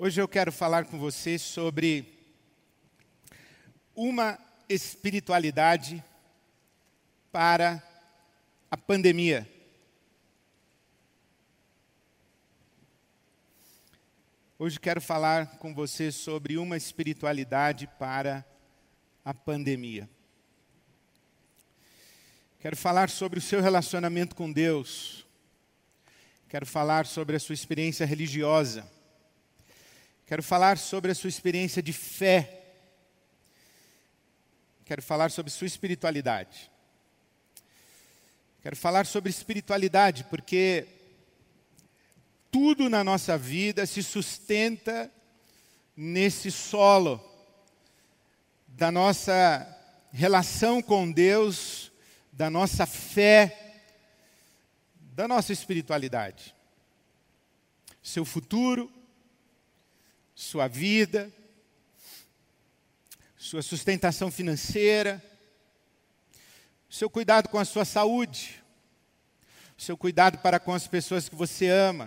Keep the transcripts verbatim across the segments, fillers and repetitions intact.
Hoje eu quero falar com você sobre uma espiritualidade para a pandemia. Hoje quero falar com você sobre uma espiritualidade para a pandemia. Quero falar sobre o seu relacionamento com Deus. Quero falar sobre a sua experiência religiosa. Quero falar sobre a sua experiência de fé. Quero falar sobre sua espiritualidade. Quero falar sobre espiritualidade, porque tudo na nossa vida se sustenta nesse solo da nossa relação com Deus, da nossa fé, da nossa espiritualidade. Seu futuro, sua vida, sua sustentação financeira, seu cuidado com a sua saúde, seu cuidado para com as pessoas que você ama,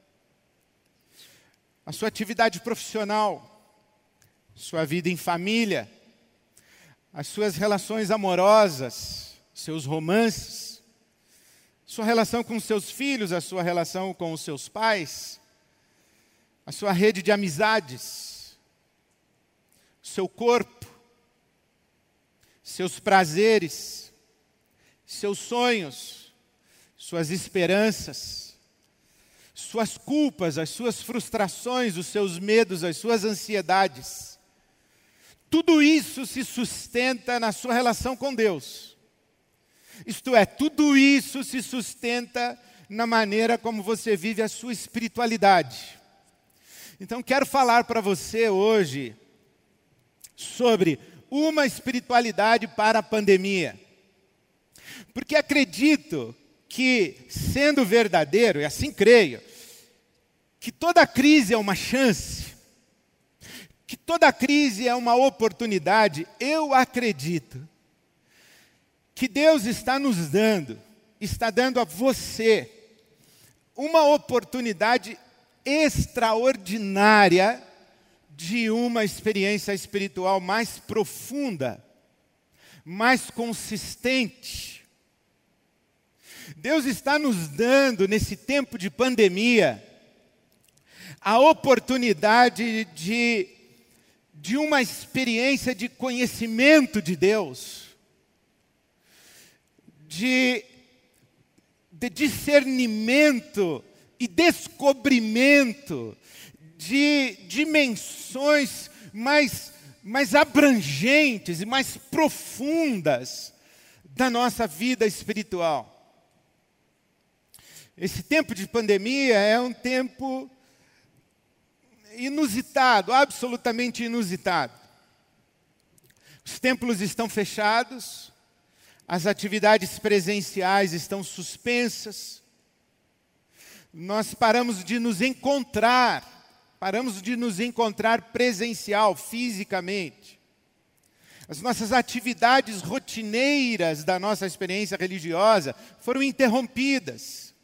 a sua atividade profissional, sua vida em família, as suas relações amorosas, seus romances, sua relação com seus filhos, a sua relação com os seus pais, a sua rede de amizades, seu corpo, seus prazeres, seus sonhos, suas esperanças, suas culpas, as suas frustrações, os seus medos, as suas ansiedades. Tudo isso se sustenta na sua relação com Deus. Isto é, tudo isso se sustenta na maneira como você vive a sua espiritualidade. Então, quero falar para você hoje sobre uma espiritualidade para a pandemia. Porque acredito que, sendo verdadeiro, e assim creio, que toda crise é uma chance, que toda crise é uma oportunidade. Eu acredito que Deus está nos dando, está dando a você uma oportunidade extraordinária de uma experiência espiritual mais profunda, mais consistente. Deus está nos dando, nesse tempo de pandemia, a oportunidade de, de uma experiência de conhecimento de Deus, de, de discernimento e descobrimento de dimensões mais, mais abrangentes e mais profundas da nossa vida espiritual. Esse tempo de pandemia é um tempo inusitado, absolutamente inusitado. Os templos estão fechados, as atividades presenciais estão suspensas. Nós paramos de nos encontrar, paramos de nos encontrar presencial, fisicamente. As nossas atividades rotineiras da nossa experiência religiosa foram interrompidas.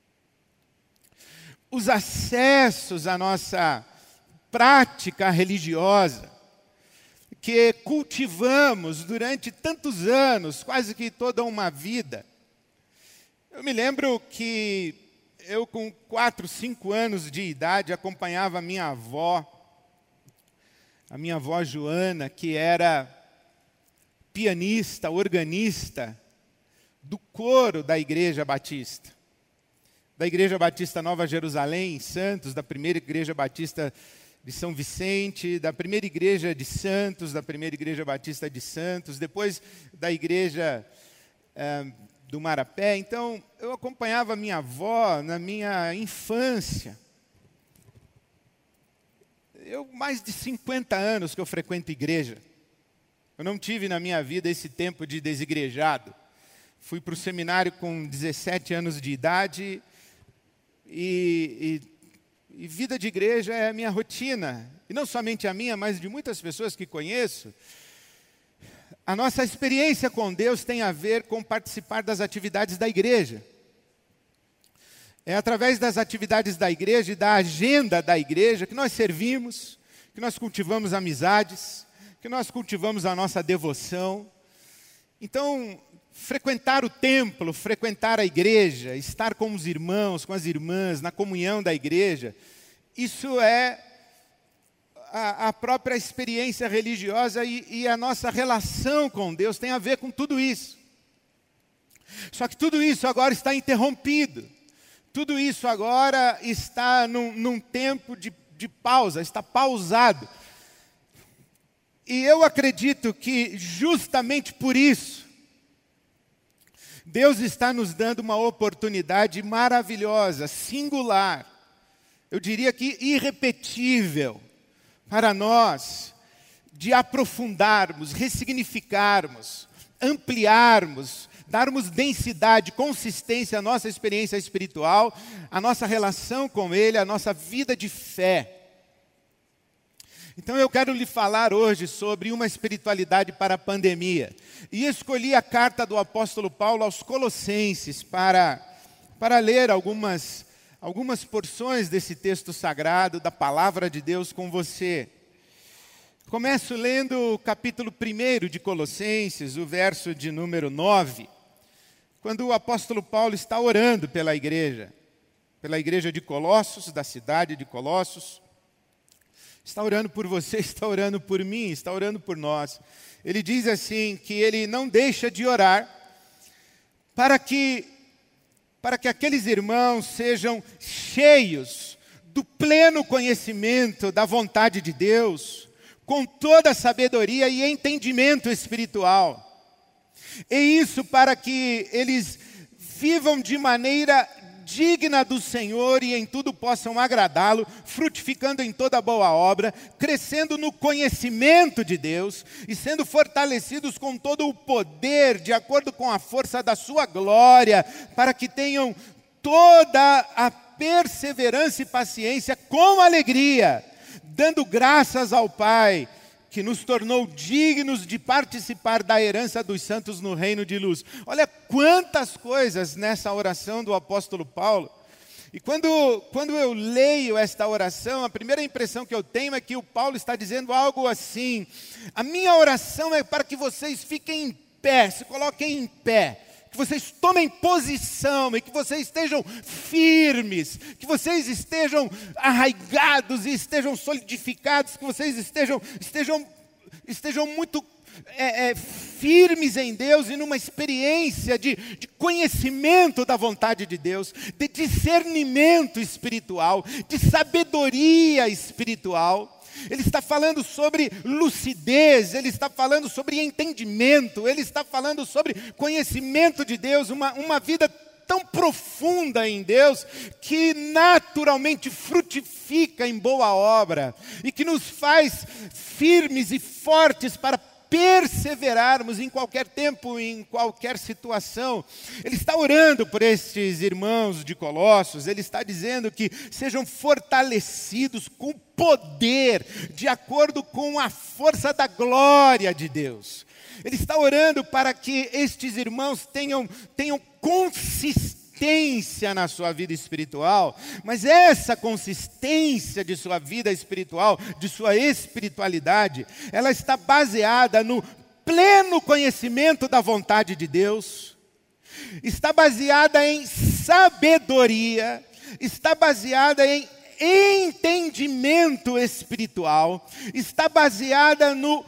Os acessos à nossa prática religiosa, que cultivamos durante tantos anos, quase que toda uma vida. Eu me lembro que eu, com quatro, cinco anos de idade, acompanhava a minha avó, a minha avó Joana, que era pianista, organista do coro da Igreja Batista. Da Igreja Batista Nova Jerusalém, em Santos, da primeira Igreja Batista de São Vicente, da primeira Igreja de Santos, da primeira Igreja Batista de Santos, depois da Igreja é, do Marapé. Então, eu acompanhava minha avó na minha infância. Eu, mais de cinquenta anos que eu frequento igreja. Eu não tive na minha vida esse tempo de desigrejado. Fui para o seminário com dezessete anos de idade e, e, e vida de igreja é a minha rotina. E não somente a minha, mas de muitas pessoas que conheço. A nossa experiência com Deus tem a ver com participar das atividades da igreja. É através das atividades da igreja e da agenda da igreja que nós servimos, que nós cultivamos amizades, que nós cultivamos a nossa devoção. Então, frequentar o templo, frequentar a igreja, estar com os irmãos, com as irmãs, na comunhão da igreja, isso é a, a própria experiência religiosa e, e a nossa relação com Deus tem a ver com tudo isso. Só que tudo isso agora está interrompido. Tudo isso agora está num, num tempo de, de pausa, está pausado. E eu acredito que justamente por isso, Deus está nos dando uma oportunidade maravilhosa, singular, eu diria que irrepetível, para nós, de aprofundarmos, ressignificarmos, ampliarmos, darmos densidade, consistência à nossa experiência espiritual, à nossa relação com Ele, à nossa vida de fé. Então eu quero lhe falar hoje sobre uma espiritualidade para a pandemia. E escolhi a carta do apóstolo Paulo aos Colossenses para, para ler algumas, algumas porções desse texto sagrado, da palavra de Deus com você. Começo lendo o capítulo primeiro de Colossenses, o verso de número nove, quando o apóstolo Paulo está orando pela igreja, pela igreja de Colossos, da cidade de Colossos. Está orando por você, está orando por mim, está orando por nós. Ele diz assim, que ele não deixa de orar para que, para que aqueles irmãos sejam cheios do pleno conhecimento da vontade de Deus, com toda a sabedoria e entendimento espiritual. E isso para que eles vivam de maneira digna do Senhor e em tudo possam agradá-lo, frutificando em toda boa obra, crescendo no conhecimento de Deus e sendo fortalecidos com todo o poder, de acordo com a força da sua glória, para que tenham toda a perseverança e paciência com alegria, dando graças ao Pai, que nos tornou dignos de participar da herança dos santos no reino de luz. Olha quantas coisas nessa oração do apóstolo Paulo. E quando, quando eu leio esta oração, a primeira impressão que eu tenho é que o Paulo está dizendo algo assim: a minha oração é para que vocês fiquem em pé, se coloquem em pé, que vocês tomem posição e que vocês estejam firmes, que vocês estejam arraigados e estejam solidificados, que vocês estejam, estejam, estejam muito é, é, firmes em Deus e numa experiência de, de conhecimento da vontade de Deus, de discernimento espiritual, de sabedoria espiritual. Ele está falando sobre lucidez, ele está falando sobre entendimento, ele está falando sobre conhecimento de Deus, uma, uma vida tão profunda em Deus, que naturalmente frutifica em boa obra, e que nos faz firmes e fortes para perseverarmos em qualquer tempo, em qualquer situação. Ele está orando por estes irmãos de Colossos, ele está dizendo que sejam fortalecidos com poder, de acordo com a força da glória de Deus. Ele está orando para que estes irmãos tenham, tenham consistência na sua vida espiritual, mas essa consistência de sua vida espiritual, de sua espiritualidade, ela está baseada no pleno conhecimento da vontade de Deus, está baseada em sabedoria, está baseada em entendimento espiritual, está baseada no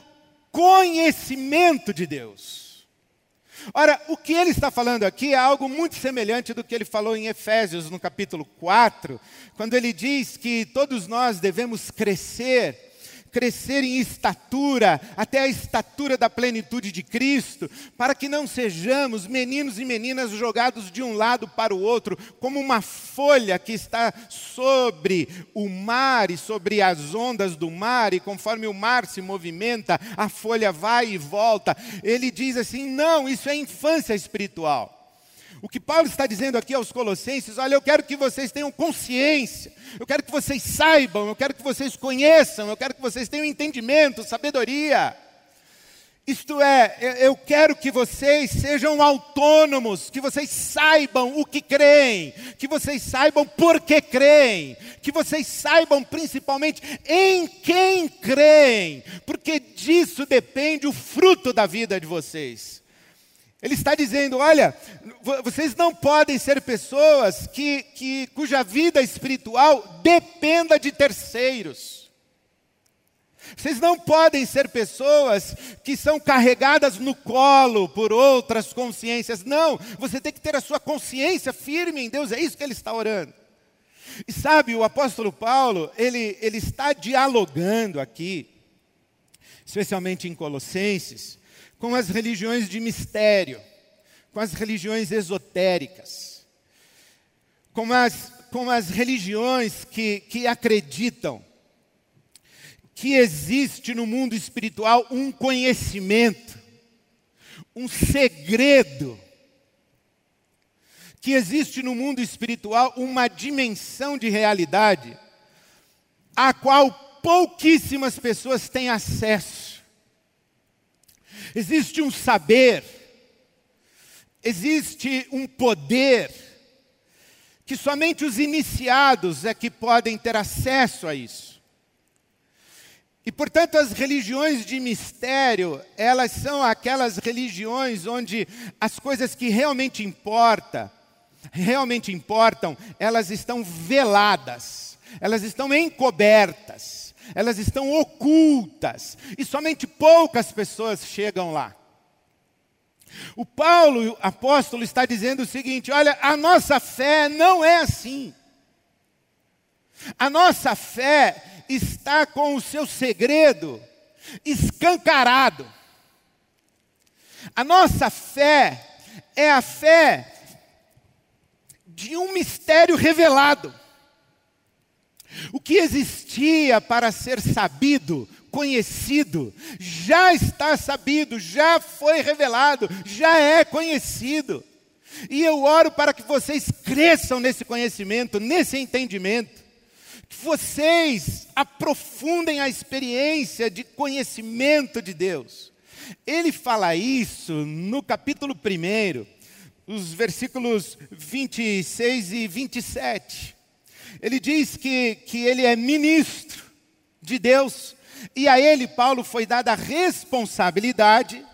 conhecimento de Deus. Ora, o que ele está falando aqui é algo muito semelhante do que ele falou em Efésios, no capítulo quatro, quando ele diz que todos nós devemos crescer, crescer em estatura, até a estatura da plenitude de Cristo, para que não sejamos meninos e meninas jogados de um lado para o outro, como uma folha que está sobre o mar e sobre as ondas do mar, e conforme o mar se movimenta, a folha vai e volta. Ele diz assim, não, isso é infância espiritual. O que Paulo está dizendo aqui aos Colossenses, olha, eu quero que vocês tenham consciência, eu quero que vocês saibam, eu quero que vocês conheçam, eu quero que vocês tenham entendimento, sabedoria. Isto é, eu quero que vocês sejam autônomos, que vocês saibam o que creem, que vocês saibam por que creem, que vocês saibam principalmente em quem creem, porque disso depende o fruto da vida de vocês. Ele está dizendo, olha, vocês não podem ser pessoas que, que, cuja vida espiritual dependa de terceiros. Vocês não podem ser pessoas que são carregadas no colo por outras consciências. Não, você tem que ter a sua consciência firme em Deus, é isso que ele está orando. E sabe, o apóstolo Paulo, ele, ele está dialogando aqui, especialmente em Colossenses, com as religiões de mistério, com as religiões esotéricas, com as, com as religiões que, que acreditam que existe no mundo espiritual um conhecimento, um segredo, que existe no mundo espiritual uma dimensão de realidade a qual pouquíssimas pessoas têm acesso. Existe um saber, existe um poder, que somente os iniciados é que podem ter acesso a isso. E, portanto, as religiões de mistério, elas são aquelas religiões onde as coisas que realmente importam, realmente importam, elas estão veladas, elas estão encobertas, elas estão ocultas, e somente poucas pessoas chegam lá. O Paulo, o apóstolo, está dizendo o seguinte, olha, a nossa fé não é assim. A nossa fé está com o seu segredo escancarado. A nossa fé é a fé de um mistério revelado. O que existia para ser sabido, conhecido, já está sabido, já foi revelado, já é conhecido. E eu oro para que vocês cresçam nesse conhecimento, nesse entendimento. Que vocês aprofundem a experiência de conhecimento de Deus. Ele fala isso no capítulo primeiro, os versículos vinte e seis e vinte e sete. Ele diz que, que ele é ministro de Deus, e a ele, Paulo, foi dada a responsabilidade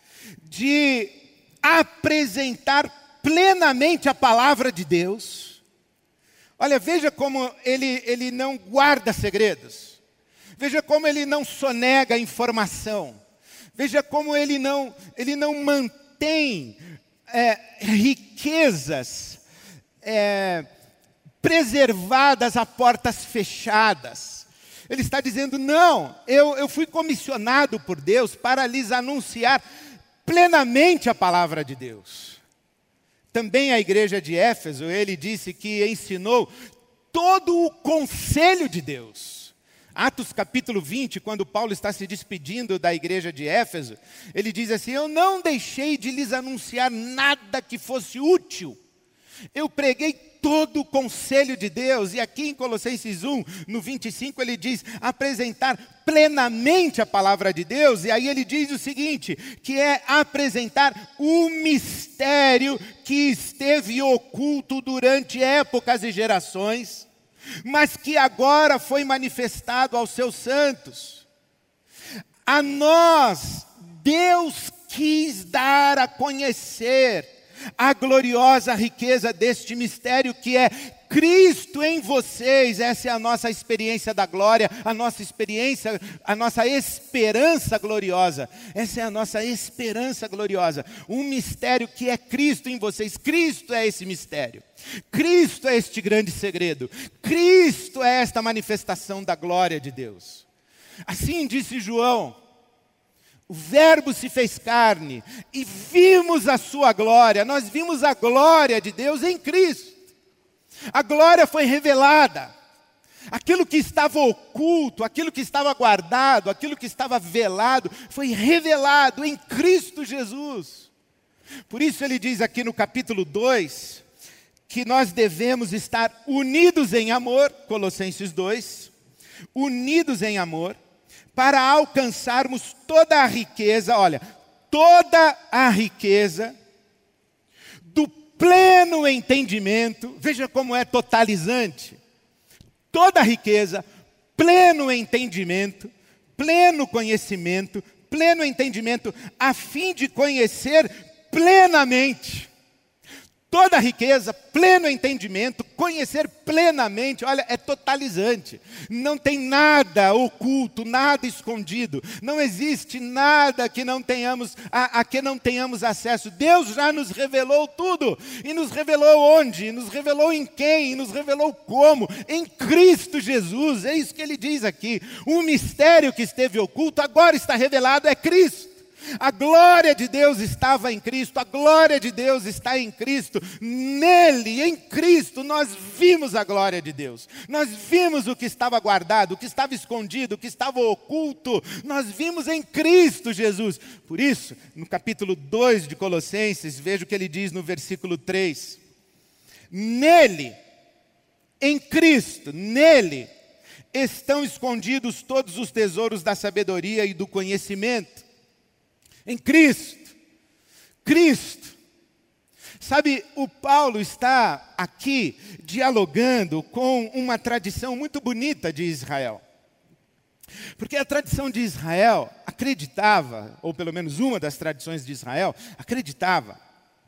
de apresentar plenamente a palavra de Deus. Olha, veja como ele, ele não guarda segredos. Veja como ele não sonega informação. Veja como ele não, ele não mantém é, riquezas é, preservadas a portas fechadas. Ele está dizendo, não, eu, eu fui comissionado por Deus para lhes anunciar plenamente a palavra de Deus. Também a igreja de Éfeso, ele disse que ensinou todo o conselho de Deus. Atos capítulo vinte, quando Paulo está se despedindo da igreja de Éfeso, ele diz assim, eu não deixei de lhes anunciar nada que fosse útil. Eu preguei todo o conselho de Deus. E aqui em Colossenses um, no vinte e cinco, ele diz, apresentar plenamente a palavra de Deus. E aí ele diz o seguinte, que é apresentar o mistério que esteve oculto durante épocas e gerações, mas que agora foi manifestado aos seus santos. A nós, Deus quis dar a conhecer a gloriosa riqueza deste mistério que é Cristo em vocês. Essa é a nossa experiência da glória, a nossa experiência, a nossa esperança gloriosa. Essa é a nossa esperança gloriosa. Um mistério que é Cristo em vocês. Cristo é esse mistério. Cristo é este grande segredo. Cristo é esta manifestação da glória de Deus. Assim disse João. O Verbo se fez carne e vimos a sua glória. Nós vimos a glória de Deus em Cristo. A glória foi revelada. Aquilo que estava oculto, aquilo que estava guardado, aquilo que estava velado, foi revelado em Cristo Jesus. Por isso ele diz aqui no capítulo dois, que nós devemos estar unidos em amor, Colossenses dois, unidos em amor, para alcançarmos toda a riqueza, olha, toda a riqueza do pleno entendimento, veja como é totalizante, toda a riqueza, pleno entendimento, pleno conhecimento, pleno entendimento, a fim de conhecer plenamente. Toda a riqueza, pleno entendimento, conhecer plenamente, olha, é totalizante. Não tem nada oculto, nada escondido. Não existe nada que não tenhamos, a, a que não tenhamos acesso. Deus já nos revelou tudo. E nos revelou onde? E nos revelou em quem? E nos revelou como? Em Cristo Jesus. É isso que ele diz aqui. O mistério que esteve oculto agora está revelado, é Cristo. A glória de Deus estava em Cristo, a glória de Deus está em Cristo. Nele, em Cristo, nós vimos a glória de Deus. Nós vimos o que estava guardado, o que estava escondido, o que estava oculto. Nós vimos em Cristo Jesus. Por isso, no capítulo dois de Colossenses, veja o que ele diz no versículo três. Nele, em Cristo, nele, estão escondidos todos os tesouros da sabedoria e do conhecimento. Em Cristo, Cristo. Sabe, o Paulo está aqui dialogando com uma tradição muito bonita de Israel. Porque a tradição de Israel acreditava, ou pelo menos uma das tradições de Israel, acreditava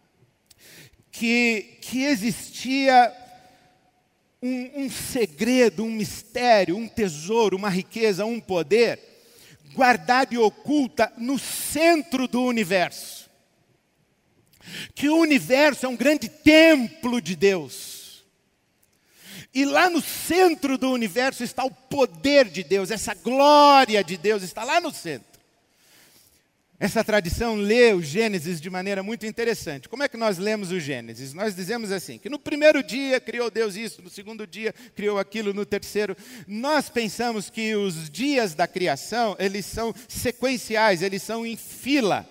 que, que existia um, um segredo, um mistério, um tesouro, uma riqueza, um poder guardada e oculta no centro do universo. Que o universo é um grande templo de Deus. E lá no centro do universo está o poder de Deus, essa glória de Deus está lá no centro. Essa tradição lê o Gênesis de maneira muito interessante. Como é que nós lemos o Gênesis? Nós dizemos assim, que no primeiro dia criou Deus isso, no segundo dia criou aquilo, no terceiro. Nós pensamos que os dias da criação, eles são sequenciais, eles são em fila.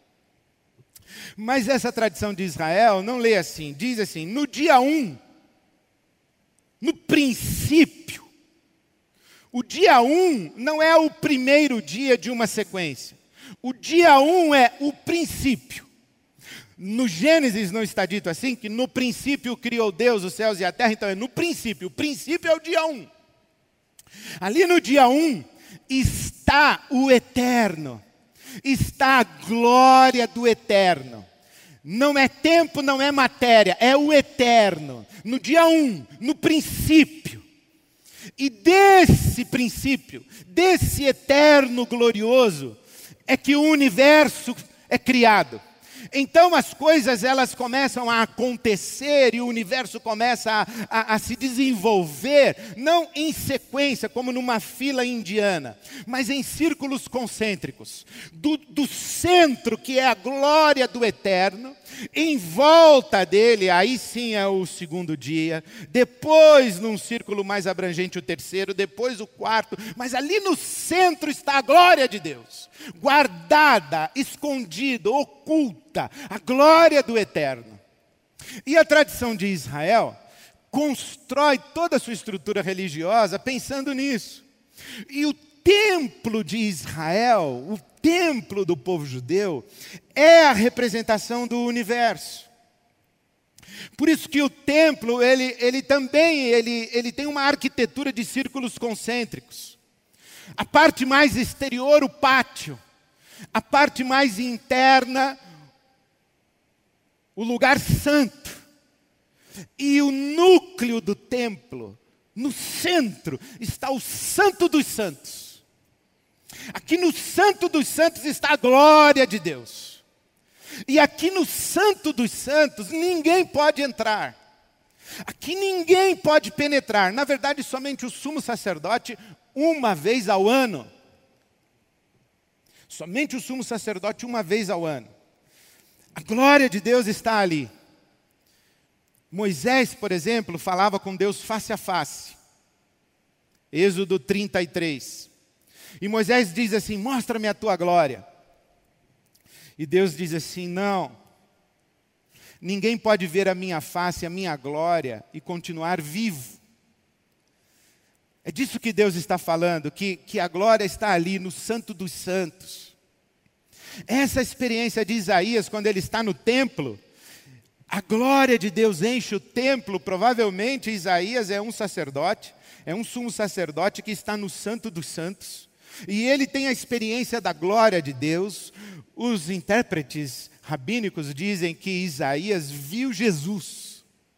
Mas essa tradição de Israel não lê assim, diz assim, no dia um, no princípio. O dia um não é o primeiro dia de uma sequência. O dia um é o princípio. No Gênesis não está dito assim, que no princípio criou Deus os céus e a terra, então é no princípio. O princípio é o dia um. Ali no dia um está o eterno. Está a glória do eterno. Não é tempo, não é matéria, é o eterno. No dia um, no princípio. E desse princípio, desse eterno glorioso, é que o universo é criado. Então as coisas elas começam a acontecer e o universo começa a, a, a se desenvolver, não em sequência, como numa fila indiana, mas em círculos concêntricos. Do, do centro, que é a glória do eterno, em volta dele, aí sim é o segundo dia, depois num círculo mais abrangente o terceiro, depois o quarto, mas ali no centro está a glória de Deus, guardada, escondida, oculta, a glória do eterno. E a tradição de Israel constrói toda a sua estrutura religiosa pensando nisso. E o templo de Israel, o templo do povo judeu, é a representação do universo. Por isso que o templo, ele, ele também ele, ele tem uma arquitetura de círculos concêntricos. A parte mais exterior, o pátio. A parte mais interna, o lugar santo. E o núcleo do templo, no centro, está o Santo dos Santos. Aqui no Santo dos Santos está a glória de Deus. E aqui no Santo dos Santos ninguém pode entrar. Aqui ninguém pode penetrar. Na verdade, somente o sumo sacerdote uma vez ao ano. Somente o sumo sacerdote uma vez ao ano. A glória de Deus está ali. Moisés, por exemplo, falava com Deus face a face. Êxodo trinta e três. E Moisés diz assim, mostra-me a tua glória. E Deus diz assim, não. Ninguém pode ver a minha face, a minha glória e continuar vivo. É disso que Deus está falando, que, que a glória está ali no Santo dos Santos. Essa experiência de Isaías, quando ele está no templo, a glória de Deus enche o templo. Provavelmente Isaías é um sacerdote, é um sumo sacerdote que está no Santo dos Santos. E ele tem a experiência da glória de Deus. Os intérpretes rabínicos dizem que Isaías viu Jesus.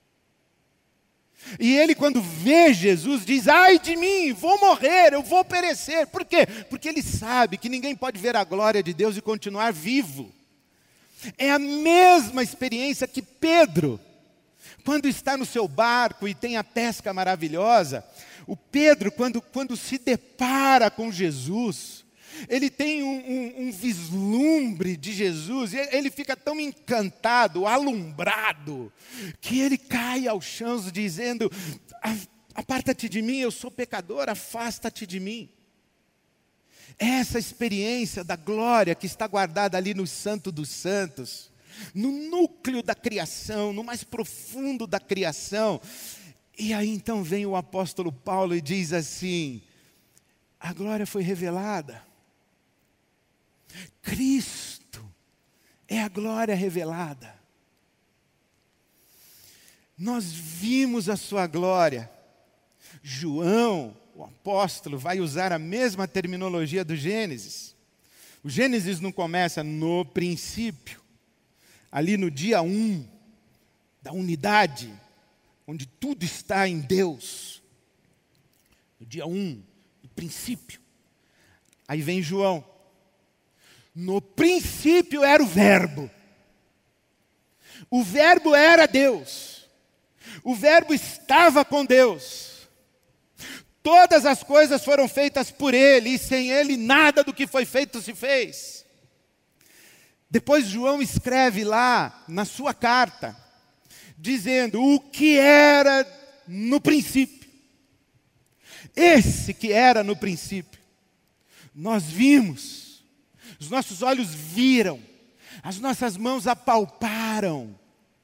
E ele, quando vê Jesus, diz: ai de mim, vou morrer, eu vou perecer. Por quê? Porque ele sabe que ninguém pode ver a glória de Deus e continuar vivo. É a mesma experiência que Pedro, quando está no seu barco e tem a pesca maravilhosa. O Pedro, quando, quando se depara com Jesus, ele tem um, um, um vislumbre de Jesus, e ele fica tão encantado, alumbrado, que ele cai ao chão dizendo: aparta-te de mim, eu sou pecador, afasta-te de mim. Essa experiência da glória que está guardada ali no Santo dos Santos, no núcleo da criação, no mais profundo da criação. E aí então vem o apóstolo Paulo e diz assim: a glória foi revelada. Cristo é a glória revelada. Nós vimos a sua glória. João, o apóstolo, vai usar a mesma terminologia do Gênesis. O Gênesis não começa no princípio, ali no dia um, da unidade, onde tudo está em Deus. No dia um, no princípio. Aí vem João. No princípio era o Verbo. O Verbo era Deus. O Verbo estava com Deus. Todas as coisas foram feitas por Ele, e sem Ele nada do que foi feito se fez. Depois João escreve lá na sua carta, dizendo o que era no princípio. Esse que era no princípio, nós vimos. Os nossos olhos viram, as nossas mãos apalparam.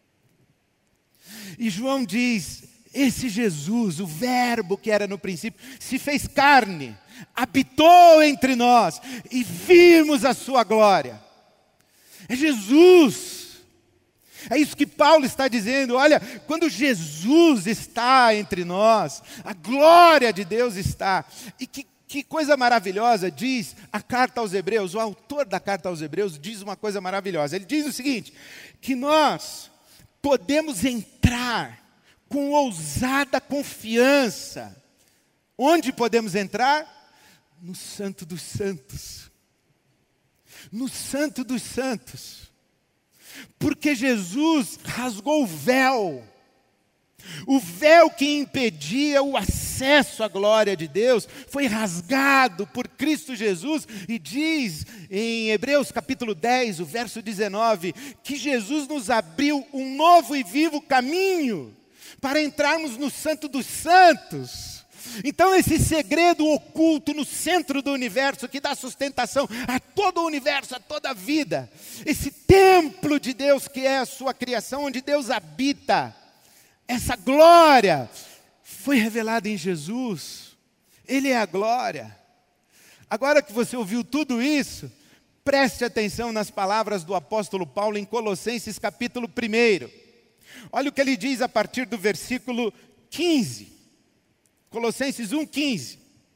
E João diz: esse Jesus, o Verbo que era no princípio, se fez carne, habitou entre nós e vimos a sua glória. É Jesus. É isso que Paulo está dizendo. Olha, quando Jesus está entre nós, a glória de Deus está. E que Que coisa maravilhosa diz a carta aos Hebreus. O autor da carta aos Hebreus diz uma coisa maravilhosa. Ele diz o seguinte: que nós podemos entrar com ousada confiança. Onde podemos entrar? No Santo dos Santos. No Santo dos Santos. Porque Jesus rasgou o véu. O véu que impedia o acesso à glória de Deus foi rasgado por Cristo Jesus. E diz em Hebreus capítulo dez, o verso dezenove, que Jesus nos abriu um novo e vivo caminho para entrarmos no Santo dos Santos. Então esse segredo oculto no centro do universo, que dá sustentação a todo o universo, a toda a vida, esse templo de Deus que é a sua criação, onde Deus habita, essa glória foi revelada em Jesus. Ele é a glória. Agora que você ouviu tudo isso, preste atenção nas palavras do apóstolo Paulo em Colossenses capítulo um. Olha o que ele diz a partir do versículo quinze. Colossenses um, quinze.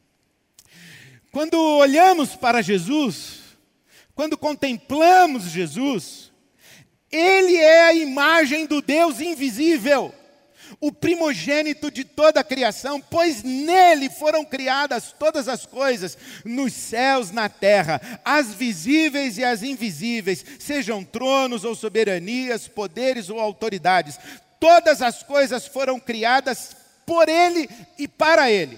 Quando olhamos para Jesus, quando contemplamos Jesus, Ele é a imagem do Deus invisível, o primogênito de toda a criação, pois nele foram criadas todas as coisas, nos céus, na terra, as visíveis e as invisíveis, sejam tronos ou soberanias, poderes ou autoridades. Todas as coisas foram criadas por ele e para ele.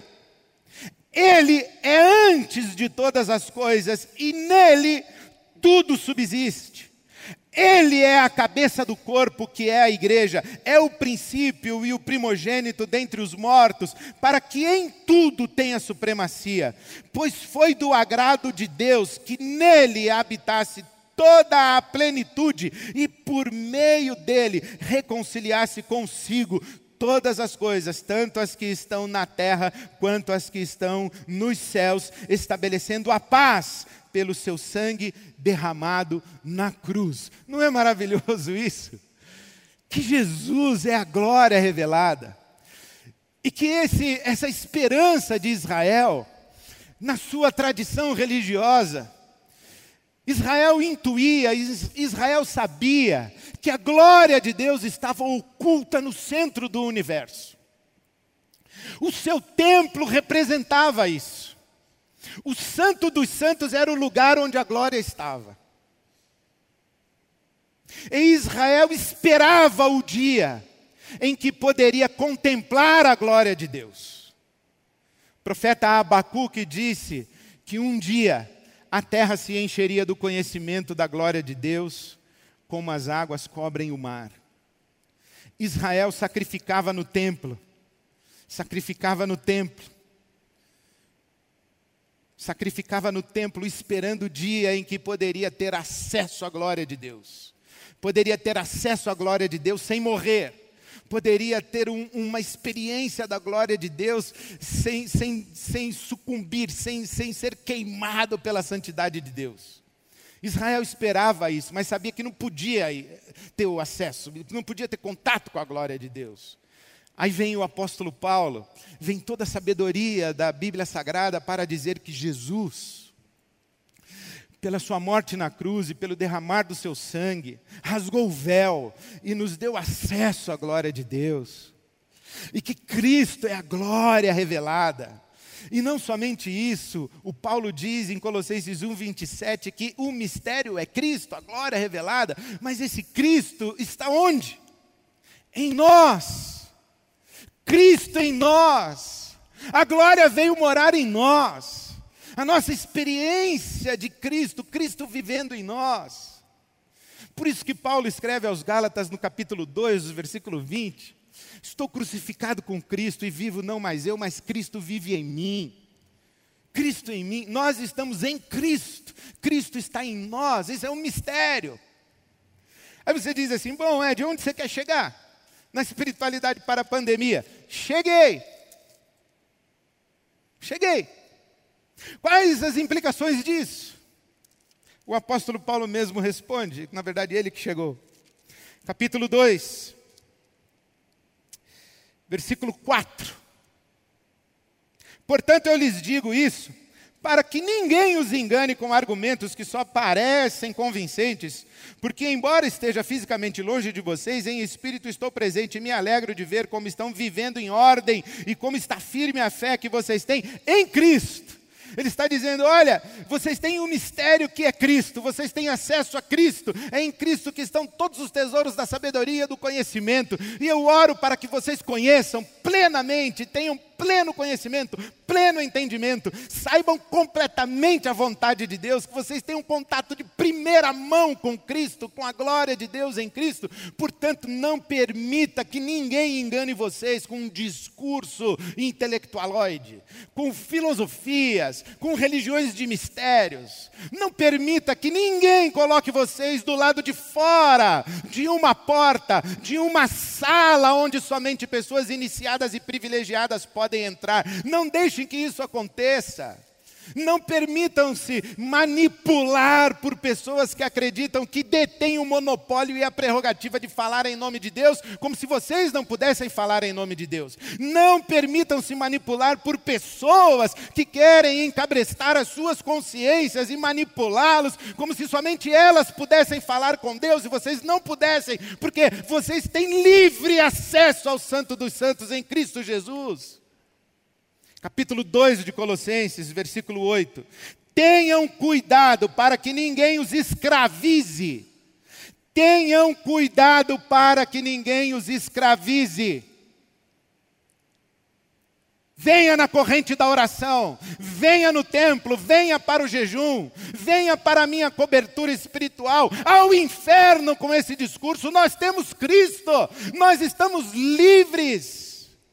Ele é antes de todas as coisas e nele tudo subsiste. Ele é a cabeça do corpo, que é a igreja, é o princípio e o primogênito dentre os mortos, para que em tudo tenha supremacia. Pois foi do agrado de Deus que nele habitasse toda a plenitude e por meio dele reconciliasse consigo todas as coisas, tanto as que estão na terra, quanto as que estão nos céus, estabelecendo a paz pelo seu sangue derramado na cruz. Não é maravilhoso isso? Que Jesus é a glória revelada. E que esse, essa esperança de Israel, na sua tradição religiosa, Israel intuía, Israel sabia que a glória de Deus estava oculta no centro do universo. O seu templo representava isso. O Santo dos Santos era o lugar onde a glória estava. E Israel esperava o dia em que poderia contemplar a glória de Deus. O profeta Abacuque disse que um dia a terra se encheria do conhecimento da glória de Deus, como as águas cobrem o mar. Israel sacrificava no templo, sacrificava no templo, sacrificava no templo esperando o dia em que poderia ter acesso à glória de Deus. Poderia ter acesso à glória de Deus sem morrer. Poderia ter um, uma experiência da glória de Deus sem, sem, sem sucumbir, sem, sem ser queimado pela santidade de Deus. Israel esperava isso, mas sabia que não podia ter o acesso, não podia ter contato com a glória de Deus. Aí vem o apóstolo Paulo, vem toda a sabedoria da Bíblia Sagrada para dizer que Jesus, pela sua morte na cruz e pelo derramar do seu sangue, rasgou o véu e nos deu acesso à glória de Deus. E que Cristo é a glória revelada. E não somente isso, o Paulo diz em Colossenses um, vinte e sete, que o mistério é Cristo, a glória revelada, mas esse Cristo está onde? Em nós. Cristo em nós. A glória veio morar em nós. A nossa experiência de Cristo, Cristo vivendo em nós. Por isso que Paulo escreve aos Gálatas no capítulo dois, versículo vinte, estou crucificado com Cristo e vivo não mais eu, mas Cristo vive em mim. Cristo em mim, nós estamos em Cristo, Cristo está em nós, isso é um mistério. Aí você diz assim, bom, Ed, onde você quer chegar? Na espiritualidade para a pandemia. Cheguei. Cheguei. Quais as implicações disso? O apóstolo Paulo mesmo responde, na verdade ele que chegou. Capítulo dois, versículo quatro. Portanto eu lhes digo isso, para que ninguém os engane com argumentos que só parecem convincentes, porque embora esteja fisicamente longe de vocês, em espírito estou presente e me alegro de ver como estão vivendo em ordem e como está firme a fé que vocês têm em Cristo. Ele está dizendo, olha, vocês têm um mistério que é Cristo, vocês têm acesso a Cristo, é em Cristo que estão todos os tesouros da sabedoria, do conhecimento, e eu oro para que vocês conheçam plenamente, tenham pleno conhecimento, pleno entendimento, saibam completamente a vontade de Deus, que vocês tenham contato de primeira mão com Cristo, com a glória de Deus em Cristo. Portanto, não permita que ninguém engane vocês com um discurso intelectualoide, com filosofias, com religiões de mistérios. Não permita que ninguém coloque vocês do lado de fora, de uma porta, de uma sala onde somente pessoas iniciadas e privilegiadas podem entrar. Não deixem que isso aconteça. Não permitam-se manipular por pessoas que acreditam que detêm o monopólio e a prerrogativa de falar em nome de Deus, como se vocês não pudessem falar em nome de Deus. Não permitam-se manipular por pessoas que querem encabrestar as suas consciências e manipulá-los, como se somente elas pudessem falar com Deus e vocês não pudessem, porque vocês têm livre acesso ao Santo dos Santos em Cristo Jesus. Capítulo dois de Colossenses, versículo oito. Tenham cuidado para que ninguém os escravize. Tenham cuidado para que ninguém os escravize. Venha na corrente da oração, venha no templo, venha para o jejum, venha para a minha cobertura espiritual, ao inferno com esse discurso. Nós temos Cristo, nós estamos livres.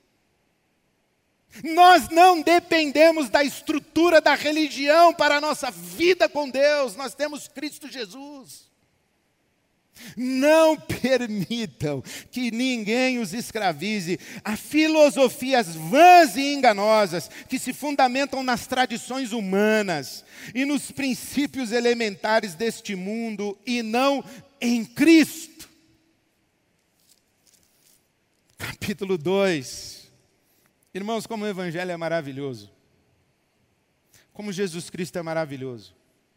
Nós não dependemos da estrutura da religião para a nossa vida com Deus. Nós temos Cristo Jesus. Não permitam que ninguém os escravize a filosofias vãs e enganosas que se fundamentam nas tradições humanas e nos princípios elementares deste mundo e não em Cristo. Capítulo dois. Irmãos, como o Evangelho é maravilhoso. Como Jesus Cristo é maravilhoso.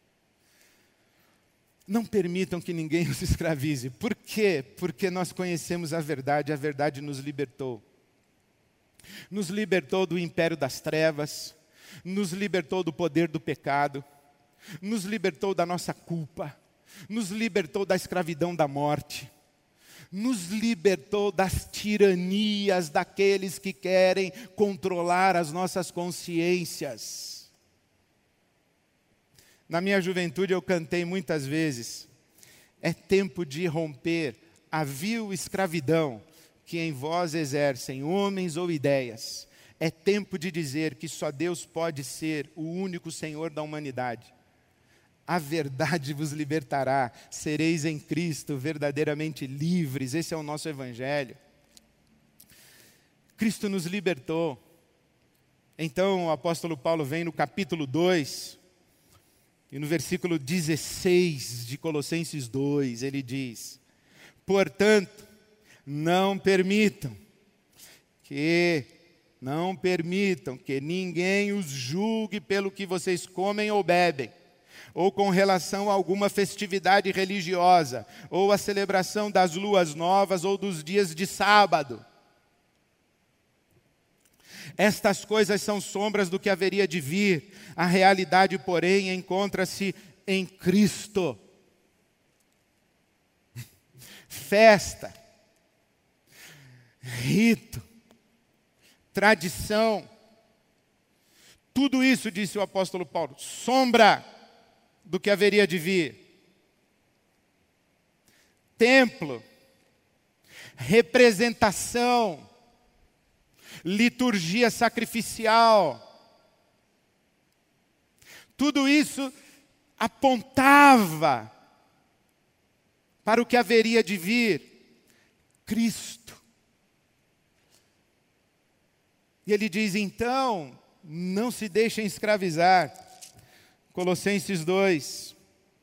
Não permitam que ninguém os escravize. Por quê? Porque nós conhecemos a verdade, a verdade nos libertou. Nos libertou do império das trevas, nos libertou do poder do pecado, nos libertou da nossa culpa, nos libertou da escravidão da morte, nos libertou das tiranias daqueles que querem controlar as nossas consciências. Na minha juventude eu cantei muitas vezes, é tempo de romper a vil escravidão que em vós exercem homens ou ideias. É tempo de dizer que só Deus pode ser o único Senhor da humanidade. A verdade vos libertará, sereis em Cristo verdadeiramente livres. Esse é o nosso Evangelho. Cristo nos libertou. Então o apóstolo Paulo vem no capítulo dois, e no versículo dezesseis de Colossenses dois, ele diz: portanto, não permitam que, não permitam que ninguém os julgue pelo que vocês comem ou bebem, ou com relação a alguma festividade religiosa, ou a celebração das luas novas, ou dos dias de sábado. Estas coisas são sombras do que haveria de vir. A realidade, porém, encontra-se em Cristo. Festa, rito, tradição, tudo isso, disse o apóstolo Paulo, sombra do que haveria de vir. Templo, representação, liturgia sacrificial, tudo isso apontava para o que haveria de vir, Cristo. E ele diz, então, não se deixem escravizar. Colossenses dois,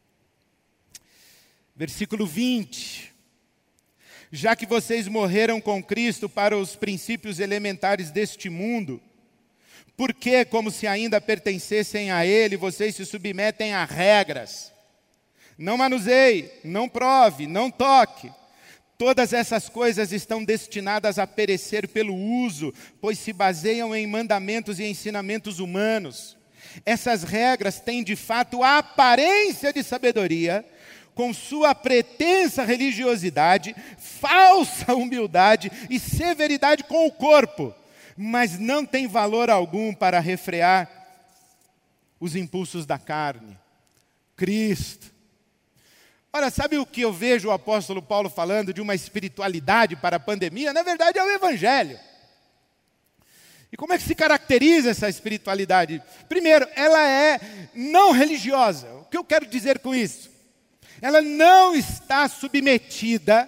versículo vinte. Já que vocês morreram com Cristo para os princípios elementares deste mundo, por que, como se ainda pertencessem a Ele, vocês se submetem a regras? Não manuseie, não prove, não toque. Todas essas coisas estão destinadas a perecer pelo uso, pois se baseiam em mandamentos e ensinamentos humanos. Essas regras têm de fato a aparência de sabedoria, com sua pretensa religiosidade, falsa humildade e severidade com o corpo, mas não tem valor algum para refrear os impulsos da carne. Cristo. Ora, sabe o que eu vejo o apóstolo Paulo falando de uma espiritualidade para a pandemia? Na verdade é o Evangelho. E como é que se caracteriza essa espiritualidade? Primeiro, ela é não religiosa. O que eu quero dizer com isso? Ela não está submetida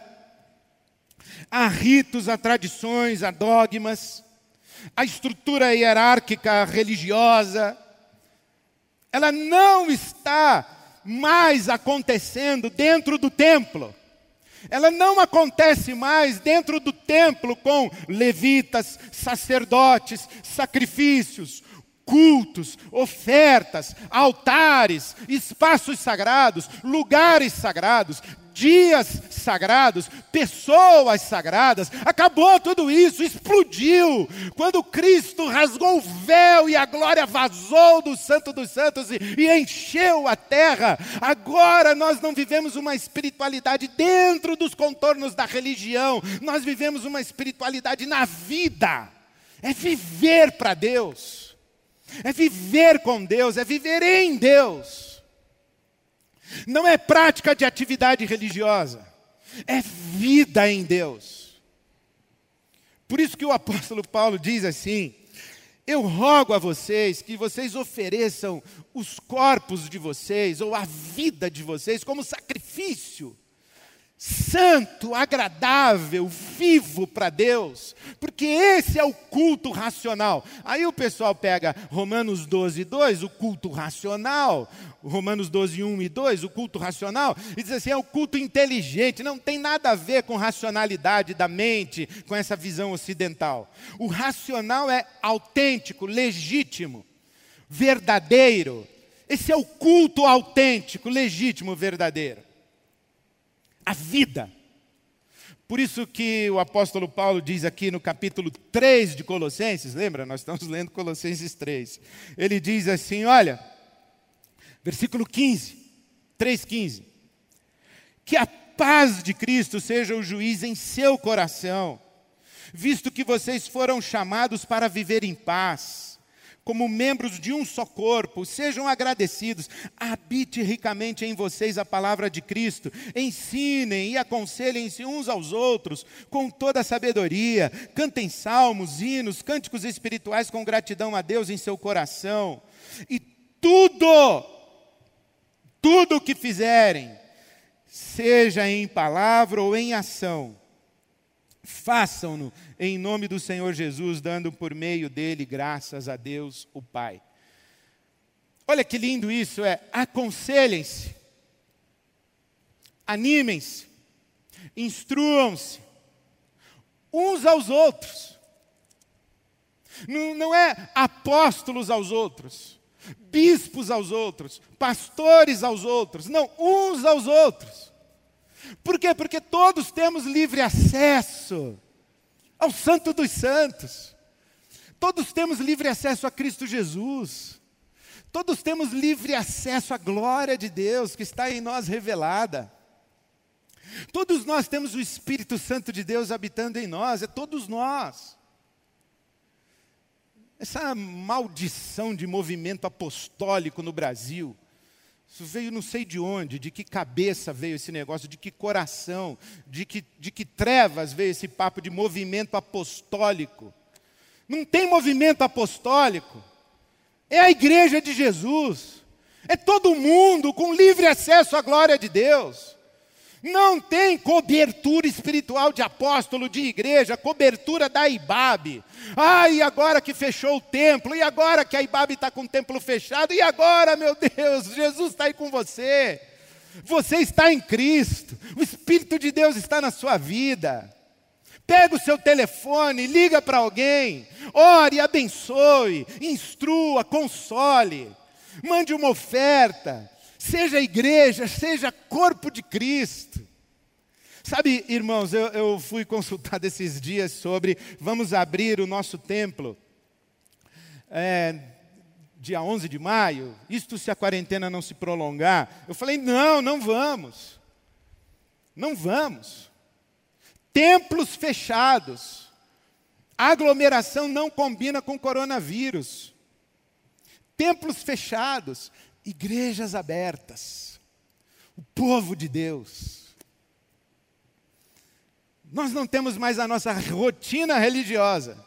a ritos, a tradições, a dogmas, a estrutura hierárquica religiosa. Ela não está mais acontecendo dentro do templo. Ela não acontece mais dentro do templo com levitas, sacerdotes, sacrifícios, cultos, ofertas, altares, espaços sagrados, lugares sagrados, dias sagrados, pessoas sagradas. Acabou tudo isso, explodiu. Quando Cristo rasgou o véu e a glória vazou do Santo dos Santos e, e encheu a terra, agora nós não vivemos uma espiritualidade dentro dos contornos da religião, nós vivemos uma espiritualidade na vida. É viver para Deus. É viver com Deus, é viver em Deus. Não é prática de atividade religiosa, é vida em Deus. Por isso que o apóstolo Paulo diz assim: eu rogo a vocês que vocês ofereçam os corpos de vocês, ou a vida de vocês, como sacrifício santo, agradável, vivo para Deus, porque esse é o culto racional. Aí o pessoal pega Romanos doze, dois, o culto racional, Romanos doze, um e dois, o culto racional, e diz assim, é o culto inteligente, não tem nada a ver com racionalidade da mente, com essa visão ocidental. O racional é autêntico, legítimo, verdadeiro. Esse é o culto autêntico, legítimo, verdadeiro. A vida. Por isso que o apóstolo Paulo diz aqui no capítulo três de Colossenses, lembra? Nós estamos lendo Colossenses três. Ele diz assim, olha, versículo quinze, três, quinze. Que a paz de Cristo seja o juiz em seu coração, visto que vocês foram chamados para viver em paz, como membros de um só corpo, sejam agradecidos, habite ricamente em vocês a palavra de Cristo, ensinem e aconselhem-se uns aos outros com toda a sabedoria, cantem salmos, hinos, cânticos espirituais com gratidão a Deus em seu coração, e tudo, tudo o que fizerem, seja em palavra ou em ação, façam-no em nome do Senhor Jesus, dando por meio dele graças a Deus, o Pai. Olha que lindo isso, é, aconselhem-se, animem-se, instruam-se, uns aos outros. Não, não é apóstolos aos outros, bispos aos outros, pastores aos outros, não, uns aos outros. Por quê? Porque todos temos livre acesso ao Santo dos Santos. Todos temos livre acesso a Cristo Jesus. Todos temos livre acesso à glória de Deus que está em nós revelada. Todos nós temos o Espírito Santo de Deus habitando em nós, é todos nós. Essa maldição de movimento apostólico no Brasil, isso veio não sei de onde, de que cabeça veio esse negócio, de que coração, de que, de que trevas veio esse papo de movimento apostólico. Não tem movimento apostólico. É a igreja de Jesus. É todo mundo com livre acesso à glória de Deus. Não tem cobertura espiritual de apóstolo, de igreja, cobertura da I B A B. Ah, e agora que fechou o templo, e agora que a I B A B está com o templo fechado, e agora, meu Deus, Jesus está aí com você. Você está em Cristo, o Espírito de Deus está na sua vida. Pega o seu telefone, liga para alguém, ore, abençoe, instrua, console, mande uma oferta. Seja igreja, seja corpo de Cristo. Sabe, irmãos, eu, eu fui consultado esses dias sobre, vamos abrir o nosso templo, é, dia onze de maio, isto se a quarentena não se prolongar. Eu falei, não, não vamos. Não vamos. Templos fechados. A aglomeração não combina com coronavírus. Templos fechados. Igrejas abertas, o povo de Deus. Nós não temos mais a nossa rotina religiosa,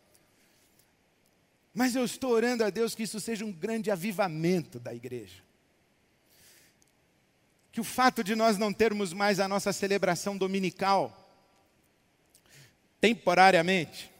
mas eu estou orando a Deus que isso seja um grande avivamento da igreja. Que o fato de nós não termos mais a nossa celebração dominical, temporariamente,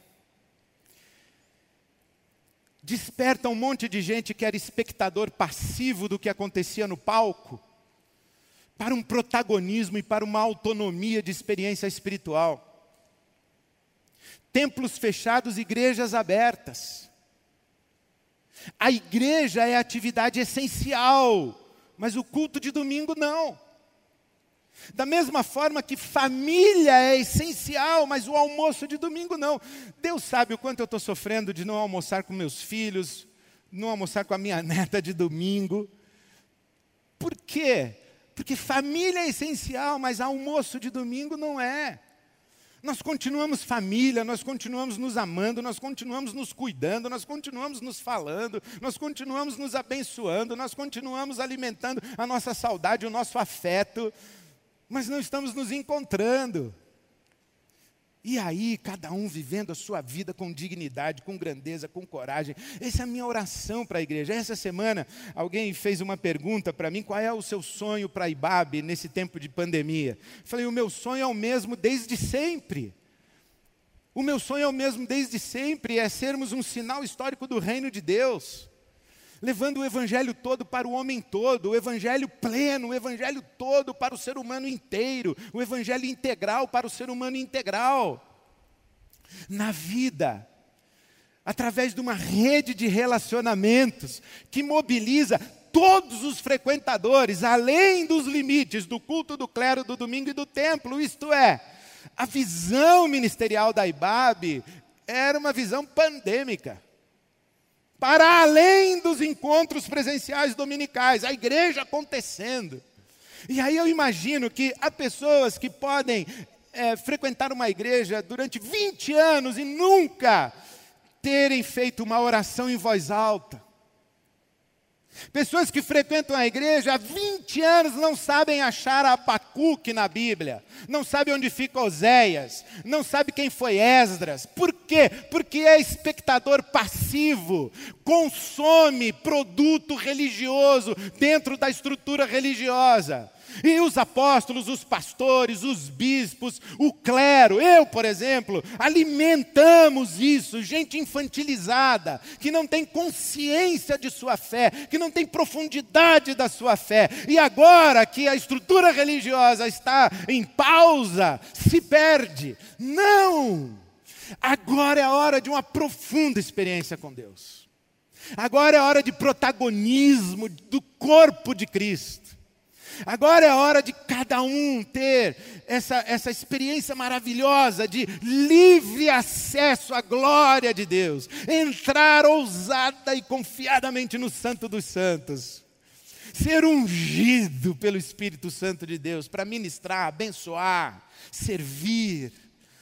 desperta um monte de gente que era espectador passivo do que acontecia no palco, para um protagonismo e para uma autonomia de experiência espiritual. Templos fechados, igrejas abertas. A igreja é a atividade essencial, mas o culto de domingo não. Da mesma forma que família é essencial, mas o almoço de domingo não. Deus sabe o quanto eu estou sofrendo de não almoçar com meus filhos, não almoçar com a minha neta de domingo. Por quê? Porque família é essencial, mas almoço de domingo não é. Nós continuamos família, nós continuamos nos amando, nós continuamos nos cuidando, nós continuamos nos falando, nós continuamos nos abençoando, nós continuamos alimentando a nossa saudade, o nosso afeto, mas não estamos nos encontrando. E aí, cada um vivendo a sua vida com dignidade, com grandeza, com coragem. Essa é a minha oração para a igreja. Essa semana, alguém fez uma pergunta para mim: qual é o seu sonho para a I B A B nesse tempo de pandemia? Eu falei: o meu sonho é o mesmo desde sempre. O meu sonho é o mesmo desde sempre, é sermos um sinal histórico do reino de Deus, levando o evangelho todo para o homem todo, o evangelho pleno, o evangelho todo para o ser humano inteiro, o evangelho integral para o ser humano integral. Na vida, através de uma rede de relacionamentos que mobiliza todos os frequentadores, além dos limites do culto, do clero, do domingo e do templo. Isto é, a visão ministerial da I B A B era uma visão pandêmica. Para além dos encontros presenciais dominicais, a igreja acontecendo. E aí eu imagino que há pessoas que podem é, frequentar uma igreja durante vinte anos e nunca terem feito uma oração em voz alta. Pessoas que frequentam a igreja há vinte anos não sabem achar Abacuque na Bíblia, não sabem onde fica Oséias, não sabem quem foi Esdras. Por quê? Porque é espectador passivo, consome produto religioso dentro da estrutura religiosa. E os apóstolos, os pastores, os bispos, o clero, eu, por exemplo, alimentamos isso, gente infantilizada, que não tem consciência de sua fé, que não tem profundidade da sua fé. E agora que a estrutura religiosa está em pausa, se perde. Não! Agora é a hora de uma profunda experiência com Deus. Agora é a hora de protagonismo do corpo de Cristo. Agora é a hora de cada um ter essa, essa experiência maravilhosa de livre acesso à glória de Deus. Entrar ousada e confiadamente no Santo dos Santos. Ser ungido pelo Espírito Santo de Deus para ministrar, abençoar, servir.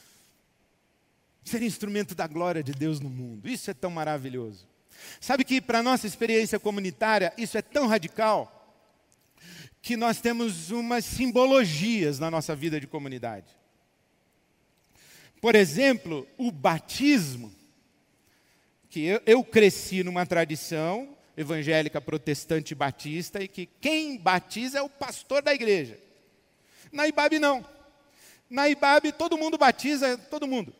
Ser instrumento da glória de Deus no mundo. Isso é tão maravilhoso. Sabe que para a nossa experiência comunitária, isso é tão radical, que nós temos umas simbologias na nossa vida de comunidade. Por exemplo, o batismo, que eu, eu cresci numa tradição evangélica protestante batista, e que quem batiza é o pastor da igreja. Na I B A B não. Na I B A B todo mundo batiza todo mundo.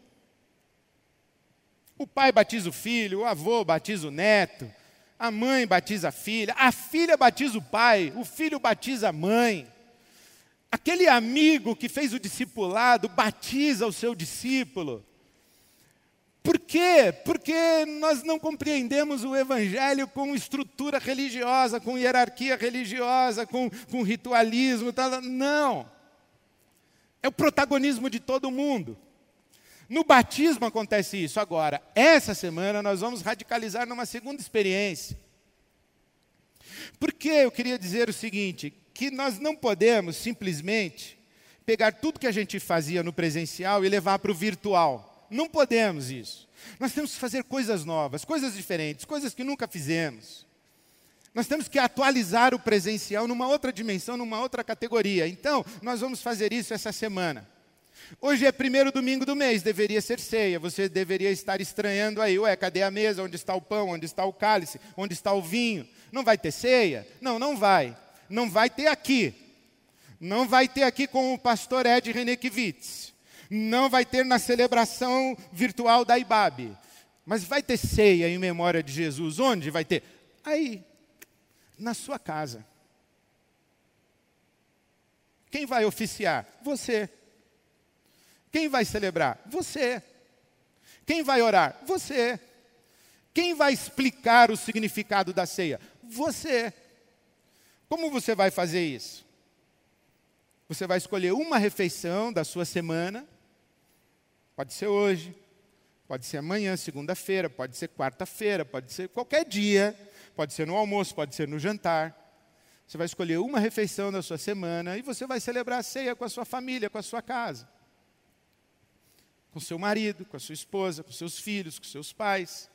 O pai batiza o filho, o avô batiza o neto, a mãe batiza a filha, a filha batiza o pai, o filho batiza a mãe. Aquele amigo que fez o discipulado batiza o seu discípulo. Por quê? Porque nós não compreendemos o evangelho com estrutura religiosa, com hierarquia religiosa, com, com ritualismo. Tal. Não. É o protagonismo de todo mundo. No batismo acontece isso. Agora, essa semana nós vamos radicalizar numa segunda experiência. Porque eu queria dizer o seguinte, que nós não podemos simplesmente pegar tudo que a gente fazia no presencial e levar para o virtual. Não podemos isso. Nós temos que fazer coisas novas, coisas diferentes, coisas que nunca fizemos. Nós temos que atualizar o presencial numa outra dimensão, numa outra categoria. Então, nós vamos fazer isso essa semana. Hoje é primeiro domingo do mês, deveria ser ceia. Você deveria estar estranhando aí, ué, cadê a mesa? Onde está o pão? Onde está o cálice? Onde está o vinho? Não vai ter ceia? Não, não vai. Não vai ter aqui. Não vai ter aqui com o pastor Ed Renekiewicz. Não vai ter na celebração virtual da I B A B. Mas vai ter ceia em memória de Jesus. Onde vai ter? Aí, na sua casa. Quem vai oficiar? Você. Quem vai celebrar? Você. Quem vai orar? Você. Quem vai explicar o significado da ceia? Você. Como você vai fazer isso? Você vai escolher uma refeição da sua semana. Pode ser hoje, pode ser amanhã, segunda-feira, pode ser quarta-feira, pode ser qualquer dia, pode ser no almoço, pode ser no jantar. Você vai escolher uma refeição da sua semana e você vai celebrar a ceia com a sua família, com a sua casa. Com seu marido, com a sua esposa, com seus filhos, com seus pais.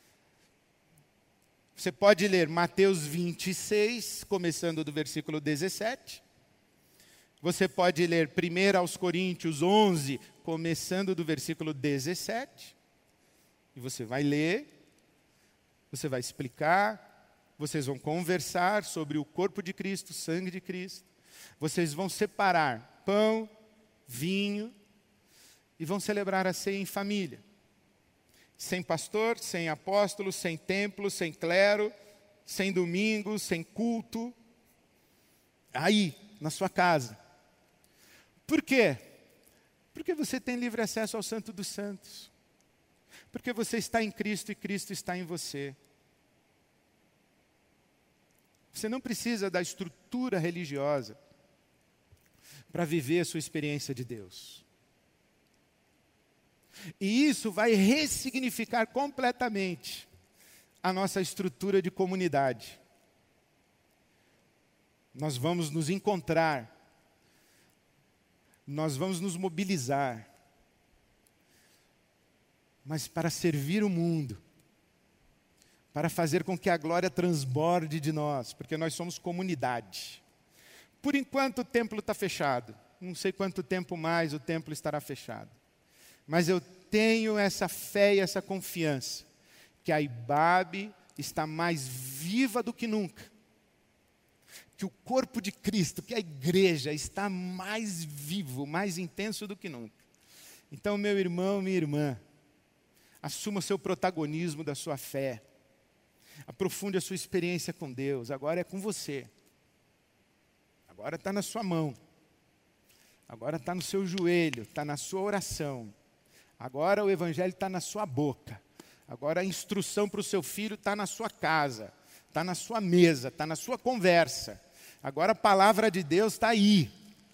Você pode ler Mateus vinte e seis, começando do versículo dezessete, Você pode ler primeiro aos Coríntios onze, começando do versículo dezessete. E você vai ler, você vai explicar, vocês vão conversar sobre o corpo de Cristo, o sangue de Cristo. Vocês vão separar pão, vinho e vão celebrar a ceia em família. Sem pastor, sem apóstolo, sem templo, sem clero, sem domingo, sem culto. Aí, na sua casa. Por quê? Porque você tem livre acesso ao Santo dos Santos. Porque você está em Cristo e Cristo está em você. Você não precisa da estrutura religiosa para viver a sua experiência de Deus. E isso vai ressignificar completamente a nossa estrutura de comunidade. Nós vamos nos encontrar, nós vamos nos mobilizar, mas para servir o mundo, para fazer com que a glória transborde de nós, porque nós somos comunidade. Por enquanto o templo está fechado, não sei quanto tempo mais o templo estará fechado, mas eu tenho essa fé e essa confiança, que a I B A B está mais viva do que nunca, que o corpo de Cristo, que a igreja está mais vivo, mais intenso do que nunca. Então, meu irmão, minha irmã, assuma o seu protagonismo da sua fé, aprofunde a sua experiência com Deus, agora é com você, agora está na sua mão, agora está no seu joelho, está na sua oração, agora o evangelho está na sua boca, agora a instrução para o seu filho está na sua casa, está na sua mesa, está na sua conversa. Agora a palavra de Deus está aí.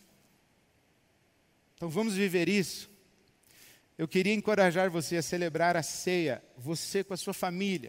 Então vamos viver isso. Eu queria encorajar você a celebrar a ceia, você com a sua família.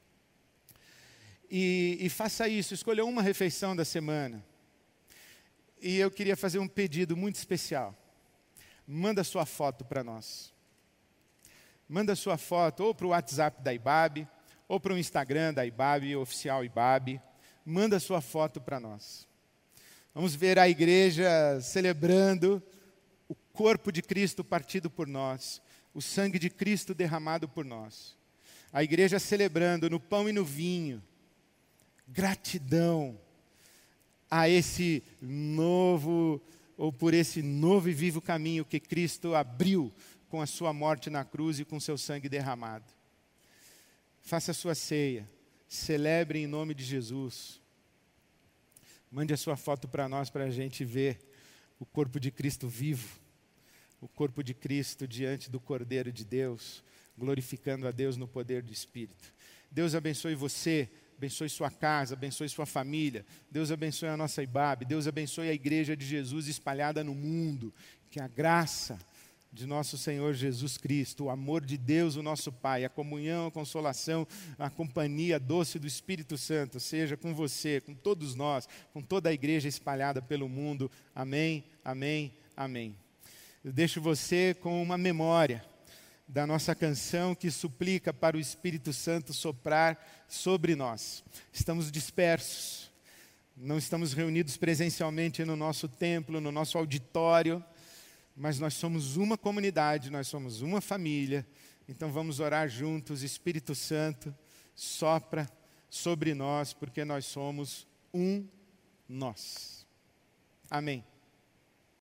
E, e faça isso, escolha uma refeição da semana. E eu queria fazer um pedido muito especial. Manda sua foto para nós. Manda sua foto ou para o WhatsApp da I B A B, ou para o Instagram da I B A B, oficial I B A B. Manda sua foto para nós. Vamos ver a igreja celebrando o corpo de Cristo partido por nós, o sangue de Cristo derramado por nós. A igreja celebrando no pão e no vinho, gratidão a esse novo, ou por esse novo e vivo caminho que Cristo abriu com a sua morte na cruz e com seu sangue derramado. Faça a sua ceia, celebre em nome de Jesus. Mande a sua foto para nós, para a gente ver o corpo de Cristo vivo, o corpo de Cristo diante do Cordeiro de Deus, glorificando a Deus no poder do Espírito. Deus abençoe você, abençoe sua casa, abençoe sua família, Deus abençoe a nossa I B A B, Deus abençoe a igreja de Jesus espalhada no mundo, que a graça de nosso Senhor Jesus Cristo, o amor de Deus, o nosso Pai, a comunhão, a consolação, a companhia doce do Espírito Santo, seja com você, com todos nós, com toda a igreja espalhada pelo mundo. Amém, amém, amém. Eu deixo você com uma memória da nossa canção que suplica para o Espírito Santo soprar sobre nós. Estamos dispersos, não estamos reunidos presencialmente no nosso templo, no nosso auditório, mas nós somos uma comunidade, nós somos uma família. Então vamos orar juntos. Espírito Santo, sopra sobre nós, porque nós somos um nós. Amém.